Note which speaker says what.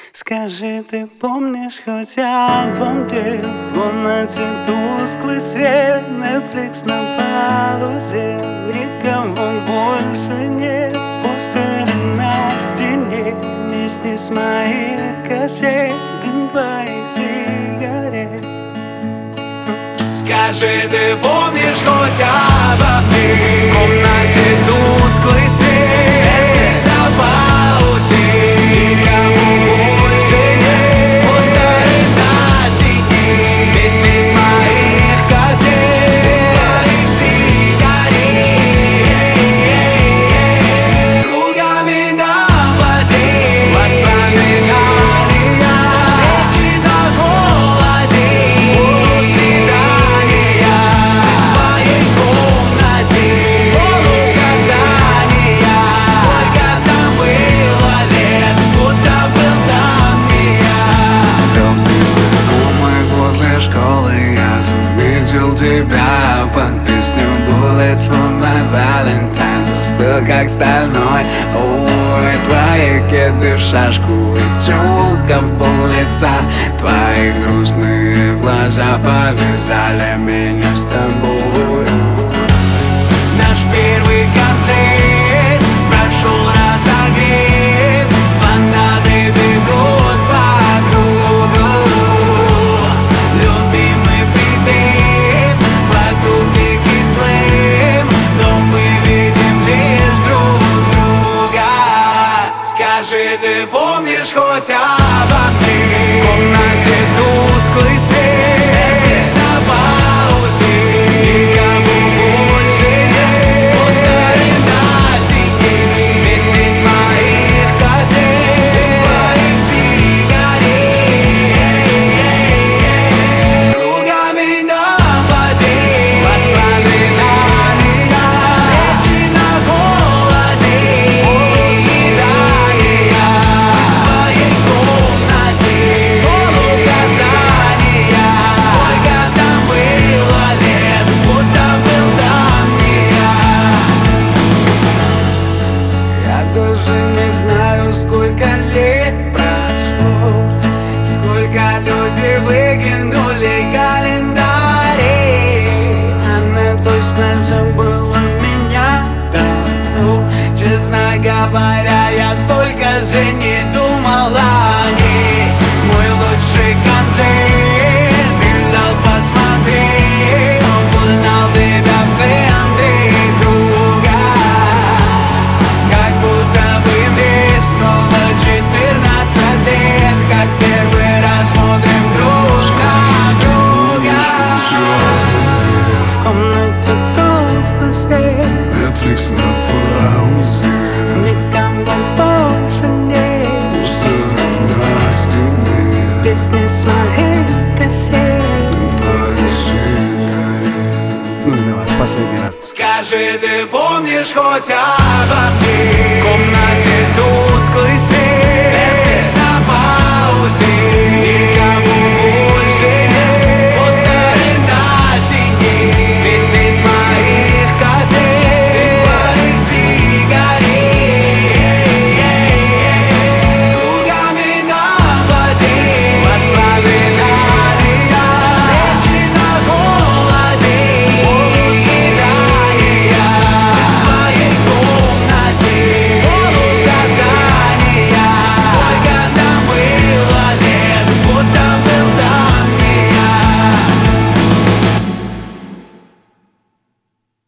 Speaker 1: Скажи, ты помнишь хоть обо мне? В комнате тусклый свет, Netflix на паузе, никого больше нет, постеры на стене, песни с моих кассет, дым твоих сигарет.
Speaker 2: Скажи, ты помнишь хоть обо мне? В комнате тусклый свет, Netflix на паузе, никого больше нет, постеры на стене, песни с моих кассет, твоих сигарет. Кругами на воде воспоминания, встречи на холоде, полусвидания в твоей комнате, полуказания. Сколько там было лет, будто был там не я.
Speaker 3: Добрый знакомый возле школы, я заметил тебя под песню Bullet for my Valentine. Застыл как стальной, ой, твои кеды в шашку и челка в пол лица. Твои грустные глаза повязали меня с тобой.
Speaker 2: Наш первый концерт прошел разогрев, фанаты бегут по кругу. Любимый припев вокруг дикий слэм, но мы видим лишь друг друга. Скажи, ты помнишь хоть обо мне? В комнате тусклый свет, Netflix на паузе, никого больше нет, постеры на стене, песни с моих кассет, твоих сигарет. Кругами на воде воспоминания, встречи на холоде, полусвидания в твоей комнате, полуказания. Сколько там было лет, будто был там не я.
Speaker 3: Я даже не знаю, сколько лет прошло,
Speaker 2: Сколько люди выкинули календари,
Speaker 1: Она точно забыла меня давно.
Speaker 2: честно говоря, я столько же не думал о ней. Мой лучший концерт ты взял посмотреть, узнал тебя в центре круга. Как будто бы мне снова 14 лет, как первый раз смотрим друг на друга.
Speaker 1: В комнате тусклый свет,
Speaker 3: Netflix на паузе,
Speaker 1: никого больше нет,
Speaker 3: постеры на стене,
Speaker 1: песни с моих кассет.
Speaker 3: твои сигареты. Ну давай, последний раз.
Speaker 2: Скажи, ты помнишь хоть обо мне? В комнате тусклый свет,